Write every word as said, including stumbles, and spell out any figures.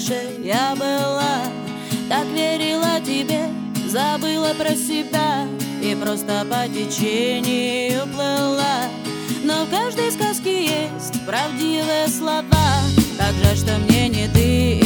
раньше я была. Так верила тебе, забыла про себя и просто по течению плыла. Но в каждой сказке есть правдивые слова. Как жаль, что мне не ты